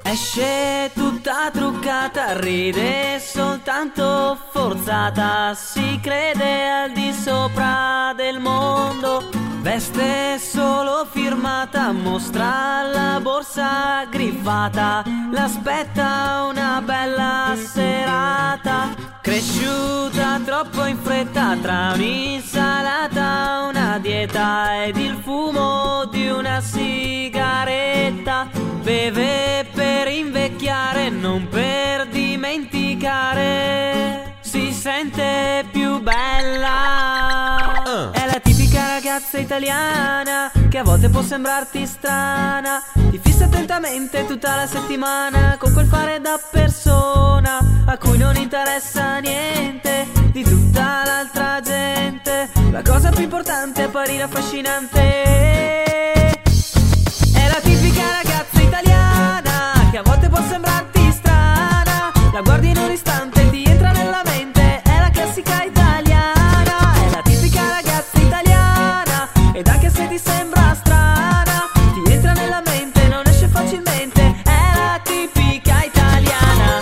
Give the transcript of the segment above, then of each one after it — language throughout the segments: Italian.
Esce tutta truccata, ride soltanto forzata, si crede al di sopra del mondo, veste solo firmata, mostra la borsa griffata, l'aspetta una bella serata, cresciuta troppo in fretta tra un'insalata, una dieta ed il fumo di una sigaretta, beve per invecchiare, non per dimenticare, si sente più bella. È la tipica ragazza italiana che a volte può sembrarti strana, ti fissa attentamente tutta la settimana con quel fare da persona a cui non interessa niente di tutta l'altra gente. La cosa più importante è apparire affascinante. È la tipica ragazza italiana che a volte può sembrarti strana, la guardi in un istante, ti entra nella mente, è la classica italiana. È la tipica ragazza italiana ed anche se ti sembra strana, ti entra nella mente, non esce facilmente, è la tipica italiana.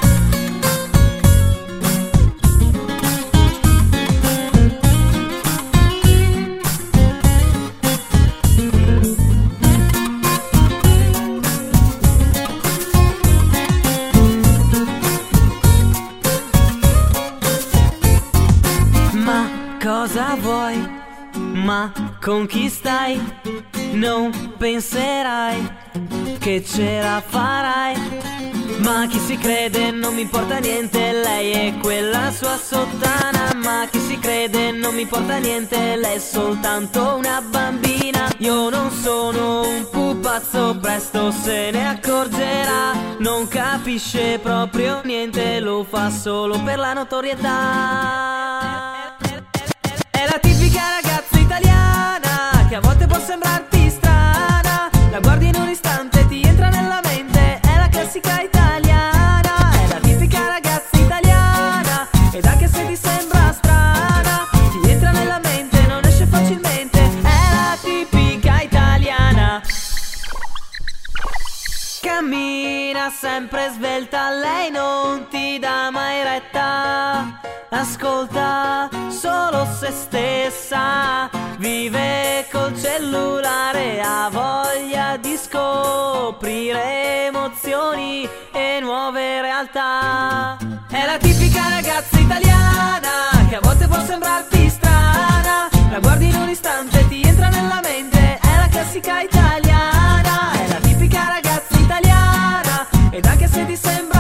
Cosa vuoi? Ma con chi stai? Non penserai che ce la farai. Ma chi si crede non mi importa niente, lei è quella sua sottana. Ma chi si crede non mi importa niente, lei è soltanto una bambina. Io non sono un pupazzo, presto se ne accorgerà. Non capisce proprio niente, lo fa solo per la notorietà. È la tipica ragazza italiana che a volte può sembrarti strana, la guardi in un istante, ti entra nella mente, è la classica italiana. È la tipica ragazza italiana ed anche se ti sembra strana, ti entra nella mente, non esce facilmente, è la tipica italiana. Cammina sempre svelta, lei non ti dà mai retta, ascolta solo se stessa, vive col cellulare, ha voglia di scoprire emozioni e nuove realtà. È la tipica ragazza italiana che a volte può sembrarti strana, la guardi in un istante, ti entra nella mente, è la classica italiana. È la tipica ragazza italiana ed anche se ti sembra